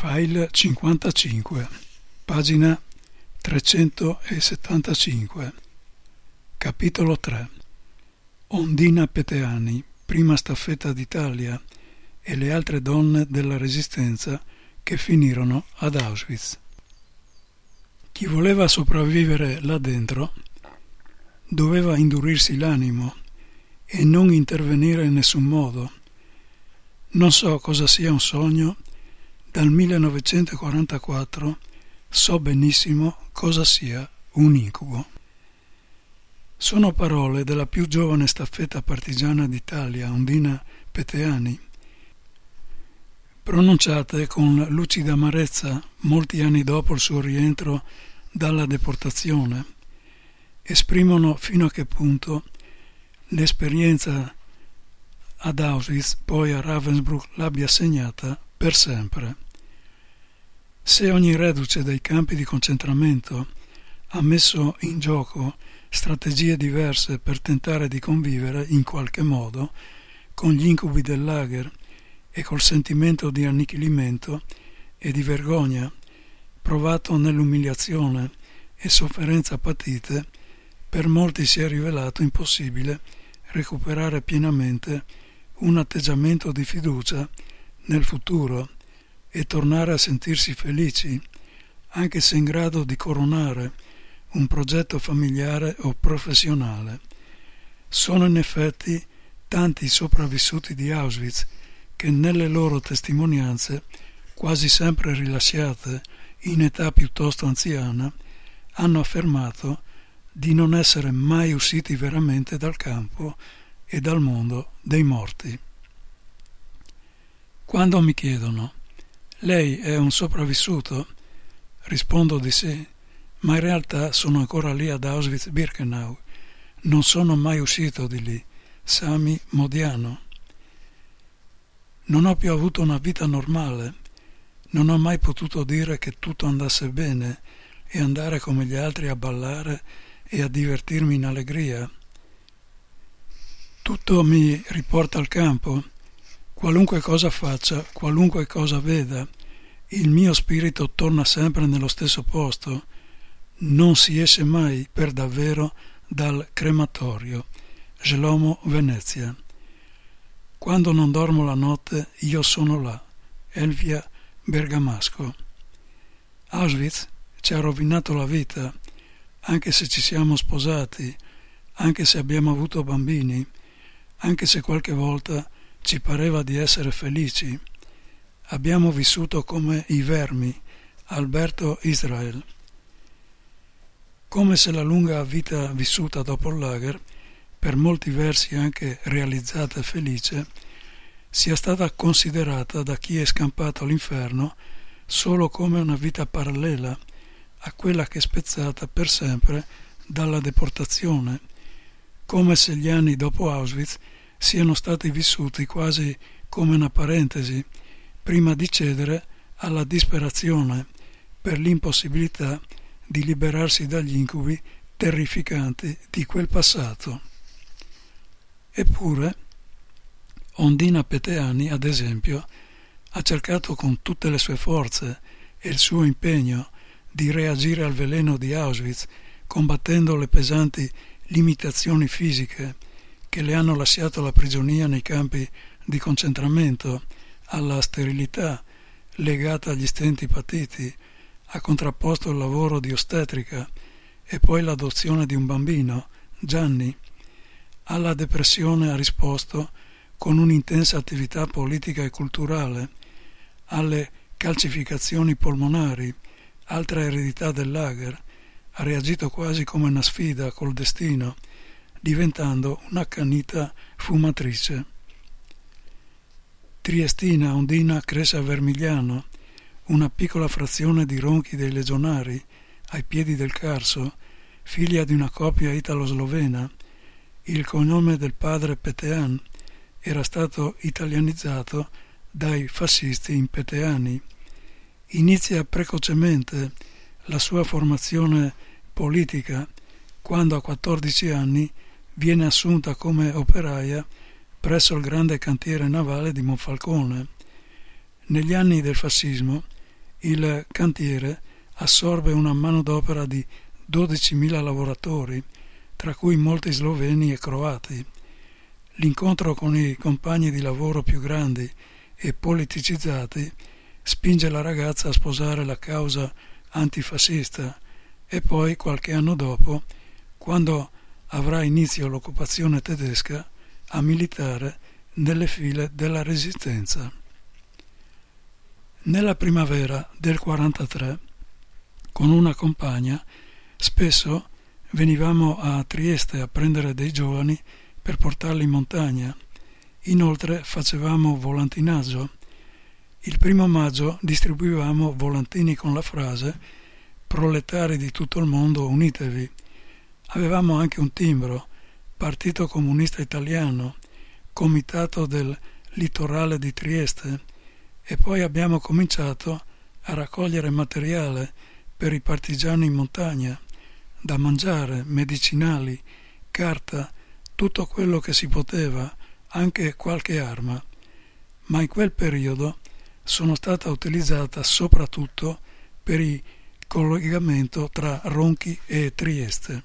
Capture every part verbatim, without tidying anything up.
File cinquantacinque, pagina trecentosettantacinque, capitolo tre. Ondina Peteani, prima staffetta d'Italia, e le altre donne della Resistenza che finirono ad Auschwitz. Chi voleva sopravvivere là dentro doveva indurirsi l'animo e non intervenire in nessun modo. Non so cosa sia un sogno. Dal millenovecentoquarantaquattro so benissimo cosa sia un incubo. Sono parole della più giovane staffetta partigiana d'Italia, Ondina Peteani, pronunciate con lucida amarezza molti anni dopo il suo rientro dalla deportazione. Esprimono fino a che punto l'esperienza ad Auschwitz, poi a Ravensbrück, l'abbia segnata per sempre. Se ogni reduce dei campi di concentramento ha messo in gioco strategie diverse per tentare di convivere in qualche modo con gli incubi del lager e col sentimento di annichilimento e di vergogna provato nell'umiliazione e sofferenza patite, per molti si è rivelato impossibile recuperare pienamente un atteggiamento di fiducia nel futuro e tornare a sentirsi felici, anche se in grado di coronare un progetto familiare o professionale. Sono in effetti tanti sopravvissuti di Auschwitz che nelle loro testimonianze, quasi sempre rilasciate in età piuttosto anziana, hanno affermato di non essere mai usciti veramente dal campo e dal mondo dei morti. Quando mi chiedono: lei è un sopravvissuto? Rispondo di sì, ma in realtà sono ancora lì ad Auschwitz-Birkenau. Non sono mai uscito di lì. Sami Modiano. Non ho più avuto una vita normale. Non ho mai potuto dire che tutto andasse bene e andare come gli altri a ballare e a divertirmi in allegria. Tutto mi riporta al campo. Qualunque cosa faccia, qualunque cosa veda, il mio spirito torna sempre nello stesso posto. Non si esce mai per davvero dal crematorio. Shlomo, Venezia. Quando non dormo la notte, io sono là. Elvia, Bergamasco. Auschwitz ci ha rovinato la vita, anche se ci siamo sposati, anche se abbiamo avuto bambini, anche se qualche volta ci pareva di essere felici. Abbiamo vissuto come i vermi. Alberto Israel. Come se la lunga vita vissuta dopo il lager, per molti versi anche realizzata e felice, sia stata considerata da chi è scampato all'inferno solo come una vita parallela a quella che è spezzata per sempre dalla deportazione, come se gli anni dopo Auschwitz siano stati vissuti quasi come una parentesi, prima di cedere alla disperazione per l'impossibilità di liberarsi dagli incubi terrificanti di quel passato. Eppure, Ondina Peteani, ad esempio, ha cercato con tutte le sue forze e il suo impegno di reagire al veleno di Auschwitz, combattendo le pesanti limitazioni fisiche che le hanno lasciato la prigionia nei campi di concentramento, alla sterilità legata agli stenti patiti, ha contrapposto il lavoro di ostetrica e poi l'adozione di un bambino, Gianni. Alla depressione ha risposto con un'intensa attività politica e culturale, alle calcificazioni polmonari, altra eredità del lager, ha reagito quasi come una sfida col destino, diventando un'accanita fumatrice. Triestina Ondina cresce a Vermigliano, una piccola frazione di Ronchi dei Legionari, ai piedi del Carso, figlia di una coppia italo-slovena. Il cognome del padre Petean era stato italianizzato dai fascisti in Peteani. Inizia precocemente la sua formazione politica quando a quattordici anni viene assunta come operaia presso il grande cantiere navale di Monfalcone. Negli anni del fascismo il cantiere assorbe una manodopera di dodicimila lavoratori, tra cui molti sloveni e croati. L'incontro con i compagni di lavoro più grandi e politicizzati spinge la ragazza a sposare la causa antifascista e poi, qualche anno dopo, quando avrà inizio l'occupazione tedesca, a militare nelle file della Resistenza. Nella primavera del quarantatré, con una compagna, spesso venivamo a Trieste a prendere dei giovani per portarli in montagna. Inoltre facevamo volantinaggio. Il primo maggio distribuivamo volantini con la frase «Proletari di tutto il mondo, unitevi». Avevamo anche un timbro, Partito Comunista Italiano, Comitato del Litorale di Trieste, e poi abbiamo cominciato a raccogliere materiale per i partigiani in montagna, da mangiare, medicinali, carta, tutto quello che si poteva, anche qualche arma. Ma in quel periodo sono stata utilizzata soprattutto per il collegamento tra Ronchi e Trieste.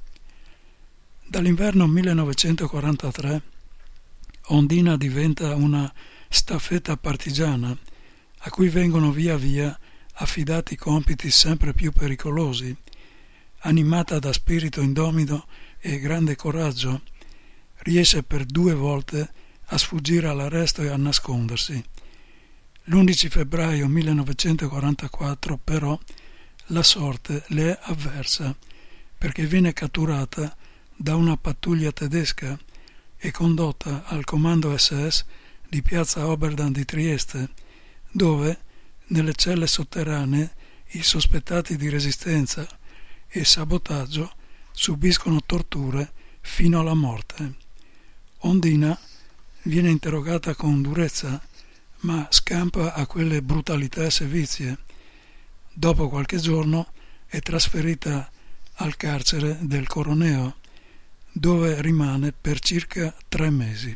Dall'inverno millenovecentoquarantatré Ondina diventa una staffetta partigiana a cui vengono via via affidati compiti sempre più pericolosi. Animata da spirito indomito e grande coraggio, riesce per due volte a sfuggire all'arresto e a nascondersi. L'undici febbraio millenovecentoquarantaquattro, però, la sorte le è avversa, perché viene catturata da una pattuglia tedesca e condotta al comando esse esse di piazza Oberdan di Trieste, dove, nelle celle sotterranee, i sospettati di resistenza e sabotaggio subiscono torture fino alla morte. Ondina viene interrogata con durezza, ma scampa a quelle brutalità e sevizie. Dopo qualche giorno è trasferita al carcere del Coroneo, dove rimane per circa tre mesi.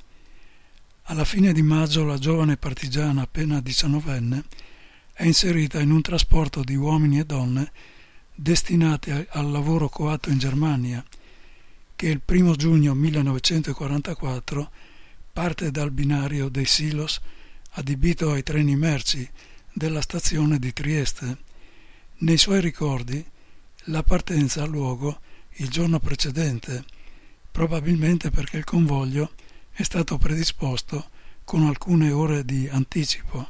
Alla fine di maggio la giovane partigiana appena diciannovenne è inserita in un trasporto di uomini e donne destinati al lavoro coatto in Germania, che il primo giugno millenovecentoquarantaquattro parte dal binario dei Silos adibito ai treni merci della stazione di Trieste. Nei suoi ricordi la partenza ha luogo il giorno precedente, probabilmente perché il convoglio è stato predisposto con alcune ore di anticipo.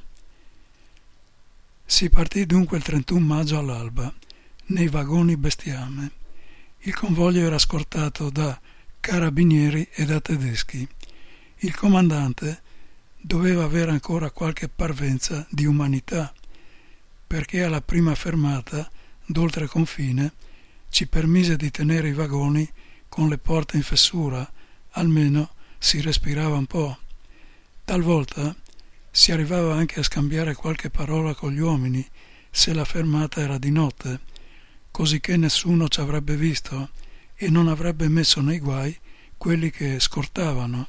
Si partì dunque il trentuno maggio all'alba, nei vagoni bestiame. Il convoglio era scortato da carabinieri e da tedeschi. Il comandante doveva avere ancora qualche parvenza di umanità, perché alla prima fermata d'oltre confine ci permise di tenere i vagoni con le porte in fessura, almeno si respirava un po'. Talvolta si arrivava anche a scambiare qualche parola con gli uomini se la fermata era di notte, così che nessuno ci avrebbe visto e non avrebbe messo nei guai quelli che scortavano.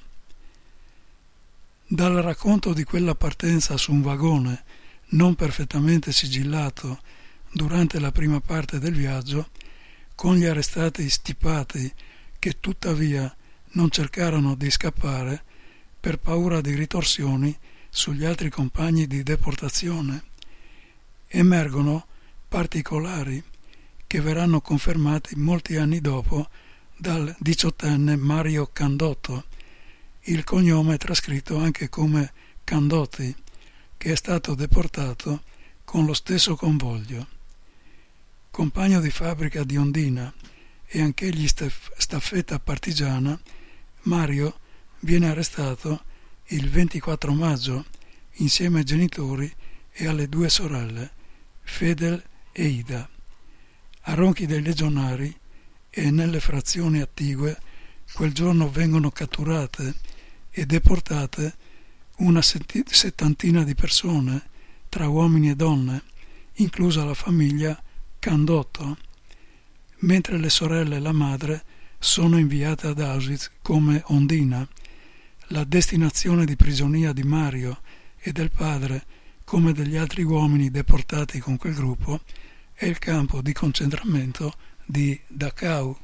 Dal racconto di quella partenza su un vagone non perfettamente sigillato durante la prima parte del viaggio, con gli arrestati stipati che tuttavia non cercarono di scappare per paura di ritorsioni sugli altri compagni di deportazione, emergono particolari che verranno confermati molti anni dopo dal diciottenne Mario Candotto. Il cognome è trascritto anche come Candotti, che è stato deportato con lo stesso convoglio. Compagno di fabbrica di Ondina e anch'egli staffetta partigiana, Mario viene arrestato il ventiquattro maggio insieme ai genitori e alle due sorelle, Fedel e Ida. A Ronchi dei Legionari e nelle frazioni attigue quel giorno vengono catturate e deportate una settantina di persone, tra uomini e donne, inclusa la famiglia Candotto, mentre le sorelle e la madre sono inviate ad Auschwitz come Ondina. La destinazione di prigionia di Mario e del padre come degli altri uomini deportati con quel gruppo, è il campo di concentramento di Dachau.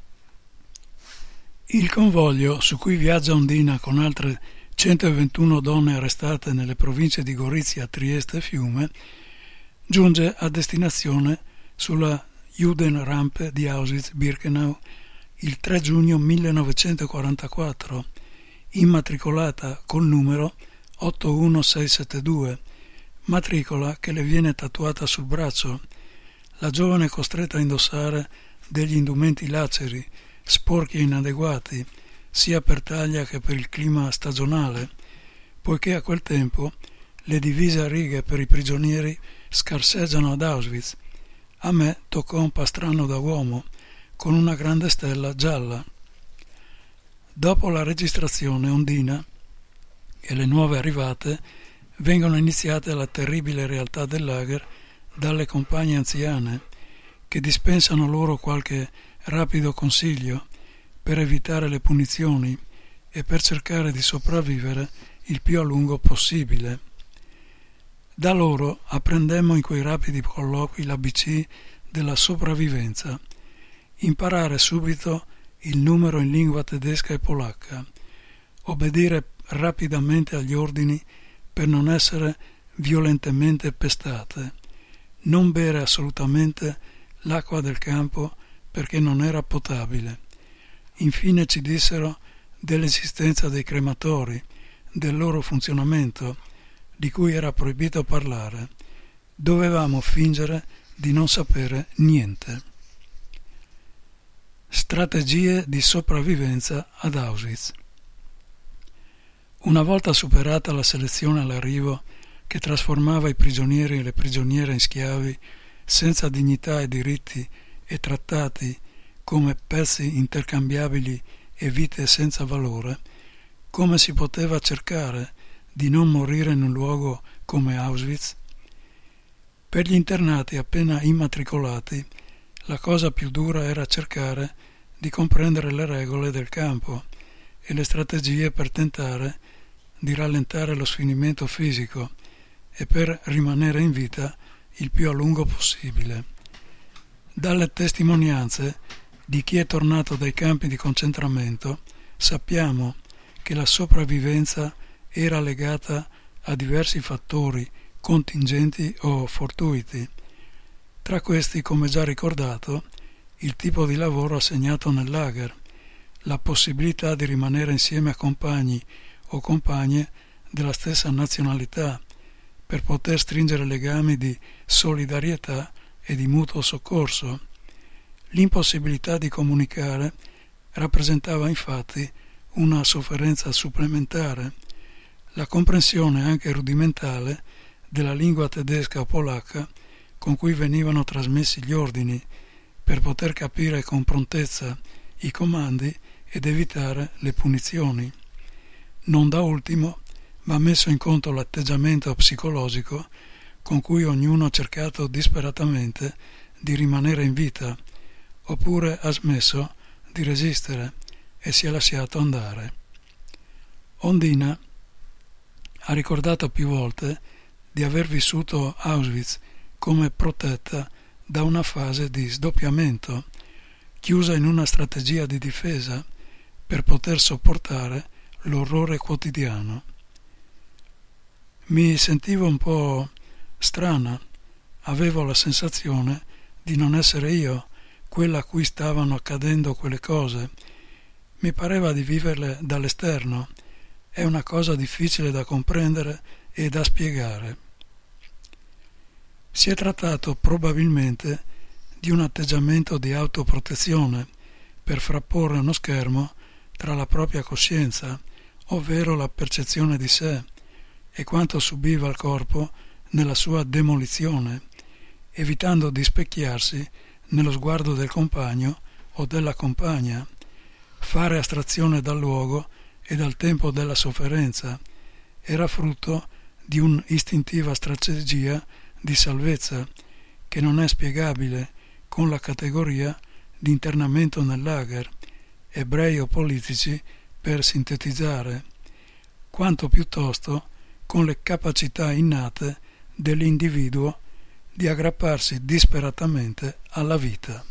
Il convoglio su cui viaggia Ondina con altre centoventuno donne arrestate nelle province di Gorizia, Trieste e Fiume giunge a destinazione sulla Judenrampe di Auschwitz-Birkenau il tre giugno millenovecentoquarantaquattro, immatricolata col numero otto uno sei sette due, matricola che le viene tatuata sul braccio. La giovane è costretta a indossare degli indumenti laceri, sporchi e inadeguati, sia per taglia che per il clima stagionale, poiché a quel tempo le divise a righe per i prigionieri scarseggiano ad Auschwitz. A me toccò un pastrano da uomo, con una grande stella gialla. Dopo la registrazione, Ondina e le nuove arrivate vengono iniziate alla terribile realtà del lager dalle compagne anziane, che dispensano loro qualche rapido consiglio per evitare le punizioni e per cercare di sopravvivere il più a lungo possibile. Da loro apprendemmo in quei rapidi colloqui l'A B C della sopravvivenza, imparare subito il numero in lingua tedesca e polacca, obbedire rapidamente agli ordini per non essere violentemente pestate, non bere assolutamente l'acqua del campo perché non era potabile. Infine ci dissero dell'esistenza dei crematori, del loro funzionamento, di cui era proibito parlare. Dovevamo fingere di non sapere niente. Strategie di sopravvivenza ad Auschwitz. Una volta superata la selezione all'arrivo che trasformava i prigionieri e le prigioniere in schiavi senza dignità e diritti e trattati come pezzi intercambiabili e vite senza valore, come si poteva cercare di non morire in un luogo come Auschwitz? Per gli internati appena immatricolati, la cosa più dura era cercare di comprendere le regole del campo e le strategie per tentare di rallentare lo sfinimento fisico e per rimanere in vita il più a lungo possibile. Dalle testimonianze di chi è tornato dai campi di concentramento sappiamo che la sopravvivenza era legata a diversi fattori contingenti o fortuiti. Tra questi, come già ricordato, il tipo di lavoro assegnato nel lager, la possibilità di rimanere insieme a compagni o compagne della stessa nazionalità per poter stringere legami di solidarietà e di mutuo soccorso. L'impossibilità di comunicare rappresentava infatti una sofferenza supplementare. La comprensione anche rudimentale della lingua tedesca o polacca con cui venivano trasmessi gli ordini per poter capire con prontezza i comandi ed evitare le punizioni. Non da ultimo va messo in conto l'atteggiamento psicologico con cui ognuno ha cercato disperatamente di rimanere in vita, oppure ha smesso di resistere e si è lasciato andare. Ondina ha ricordato più volte di aver vissuto Auschwitz come protetta da una fase di sdoppiamento, chiusa in una strategia di difesa per poter sopportare l'orrore quotidiano. Mi sentivo un po' strana, avevo la sensazione di non essere io quella a cui stavano accadendo quelle cose. Mi pareva di viverle dall'esterno. È una cosa difficile da comprendere e da spiegare. Si è trattato probabilmente di un atteggiamento di autoprotezione per frapporre uno schermo tra la propria coscienza, ovvero la percezione di sé, e quanto subiva il corpo nella sua demolizione, evitando di specchiarsi nello sguardo del compagno o della compagna, fare astrazione dal luogo e dal tempo della sofferenza. Era frutto di un'istintiva strategia di salvezza che non è spiegabile con la categoria di internamento nel lager, ebrei o politici per sintetizzare, quanto piuttosto con le capacità innate dell'individuo di aggrapparsi disperatamente alla vita.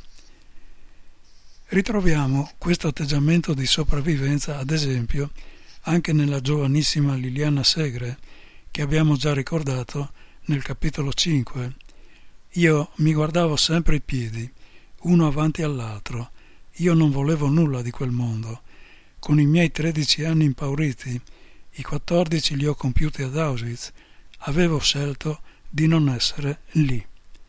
Ritroviamo questo atteggiamento di sopravvivenza, ad esempio, anche nella giovanissima Liliana Segre, che abbiamo già ricordato nel capitolo cinque. Io mi guardavo sempre i piedi, uno avanti all'altro. Io non volevo nulla di quel mondo. Con i miei tredici anni impauriti, i quattordici li ho compiuti ad Auschwitz, avevo scelto di non essere lì.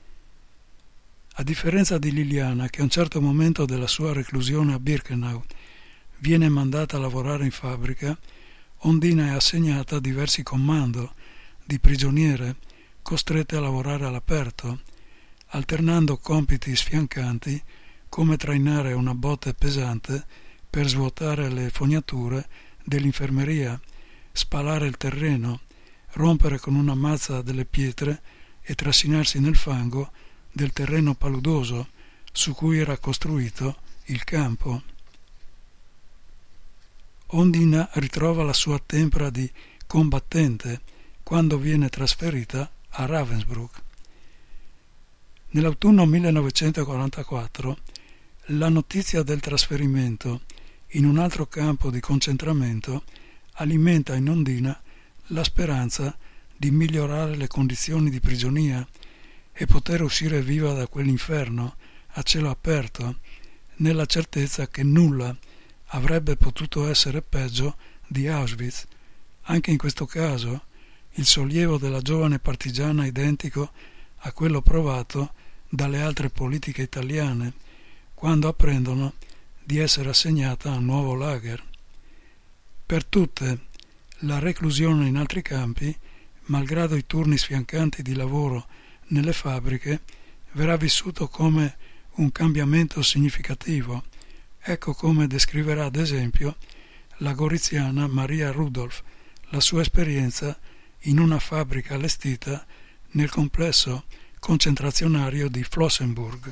A differenza di Liliana, che a un certo momento della sua reclusione a Birkenau viene mandata a lavorare in fabbrica, Ondina è assegnata a diversi comando di prigioniere costrette a lavorare all'aperto, alternando compiti sfiancanti come trainare una botte pesante per svuotare le fognature dell'infermeria, spalare il terreno, rompere con una mazza delle pietre e trascinarsi nel fango del terreno paludoso su cui era costruito il campo. Ondina ritrova la sua tempra di combattente quando viene trasferita a Ravensbrück. Nell'autunno millenovecentoquarantaquattro la notizia del trasferimento in un altro campo di concentramento alimenta in Ondina la speranza di migliorare le condizioni di prigionia e poter uscire viva da quell'inferno a cielo aperto, nella certezza che nulla avrebbe potuto essere peggio di Auschwitz. Anche in questo caso il sollievo della giovane partigiana è identico a quello provato dalle altre politiche italiane quando apprendono di essere assegnata a un nuovo lager. Per tutte, la reclusione in altri campi, malgrado i turni sfiancanti di lavoro nelle fabbriche, verrà vissuto come un cambiamento significativo. Ecco come descriverà ad esempio la goriziana Maria Rudolph la sua esperienza in una fabbrica allestita nel complesso concentrazionario di Flossenburg.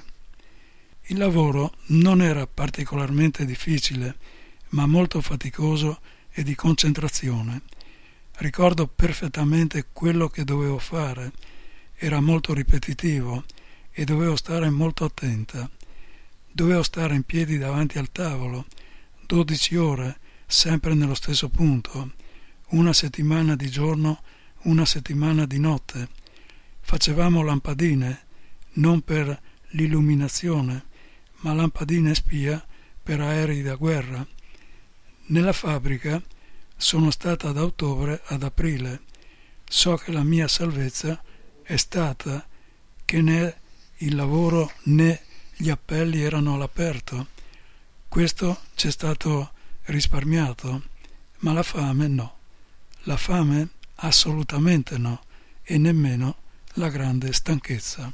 Il lavoro non era particolarmente difficile, ma molto faticoso e di concentrazione. Ricordo perfettamente quello che dovevo fare. Era molto ripetitivo e dovevo stare molto attenta. Dovevo stare in piedi davanti al tavolo, dodici ore, sempre nello stesso punto, una settimana di giorno, una settimana di notte. Facevamo lampadine, non per l'illuminazione, ma lampadine spia per aerei da guerra. Nella fabbrica sono stata da ottobre ad aprile. So che la mia salvezza è stata che né il lavoro né gli appelli erano all'aperto. Questo ci è stato risparmiato, ma la fame no. La fame assolutamente no, e nemmeno la grande stanchezza.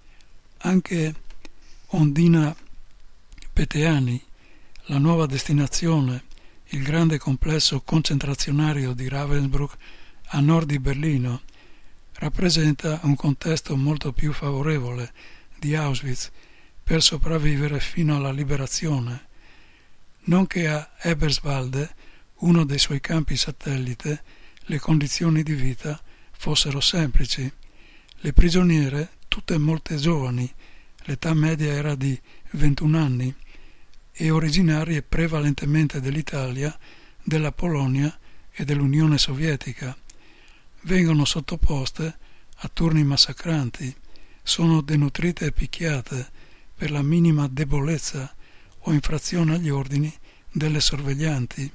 Anche Ondina Peteani, la nuova destinazione, il grande complesso concentrazionario di Ravensbrück a nord di Berlino, rappresenta un contesto molto più favorevole di Auschwitz per sopravvivere fino alla liberazione. Non che a Eberswalde, uno dei suoi campi satellite, le condizioni di vita fossero semplici. Le prigioniere, tutte molte giovani, l'età media era di ventuno anni, e originarie prevalentemente dell'Italia, della Polonia e dell'Unione Sovietica. Vengono sottoposte a turni massacranti, sono denutrite e picchiate per la minima debolezza o infrazione agli ordini delle sorveglianti.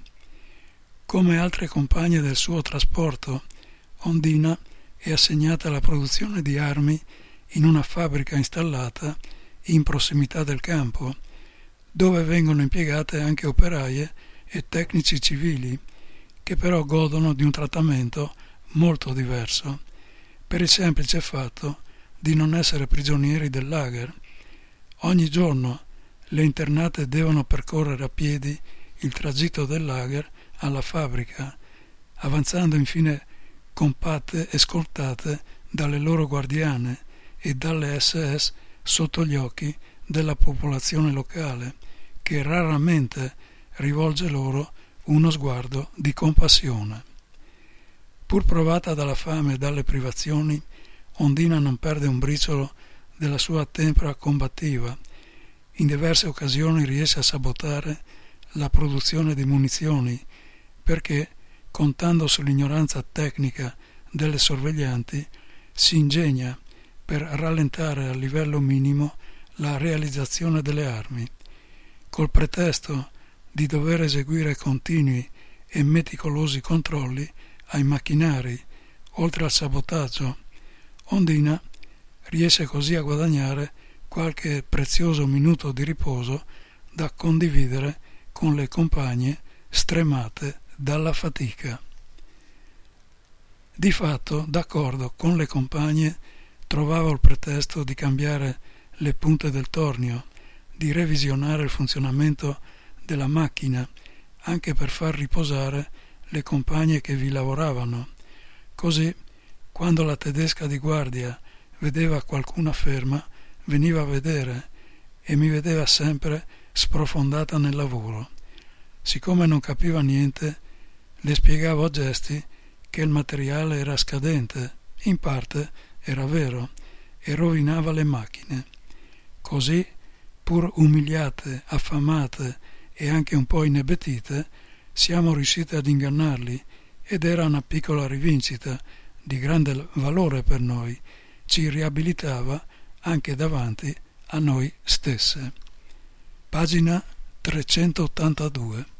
Come altre compagne del suo trasporto, Ondina è assegnata alla produzione di armi in una fabbrica installata in prossimità del campo, dove vengono impiegate anche operaie e tecnici civili, che però godono di un trattamento molto diverso, per il semplice fatto di non essere prigionieri del lager. Ogni giorno le internate devono percorrere a piedi il tragitto del lager alla fabbrica, avanzando infine compatte e scortate dalle loro guardiane e dalle esse esse sotto gli occhi della popolazione locale, che raramente rivolge loro uno sguardo di compassione. Pur provata dalla fame e dalle privazioni, Ondina non perde un briciolo della sua tempra combattiva. In diverse occasioni riesce a sabotare la produzione di munizioni perché, contando sull'ignoranza tecnica delle sorveglianti, si ingegna per rallentare a livello minimo la realizzazione delle armi. Col pretesto di dover eseguire continui e meticolosi controlli ai macchinari, oltre al sabotaggio, Ondina riesce così a guadagnare qualche prezioso minuto di riposo da condividere con le compagne stremate dalla fatica. Di fatto, d'accordo con le compagne, trovavo il pretesto di cambiare le punte del tornio, di revisionare il funzionamento della macchina, anche per far riposare le compagne che vi lavoravano. Così, quando la tedesca di guardia vedeva qualcuna ferma, veniva a vedere e mi vedeva sempre sprofondata nel lavoro. Siccome non capiva niente, le spiegavo a gesti che il materiale era scadente, in parte era vero, e rovinava le macchine. Così, pur umiliate, affamate e anche un po' inebetite, siamo riusciti ad ingannarli ed era una piccola rivincita di grande valore per noi, ci riabilitava anche davanti a noi stesse. Pagina trecentottantadue.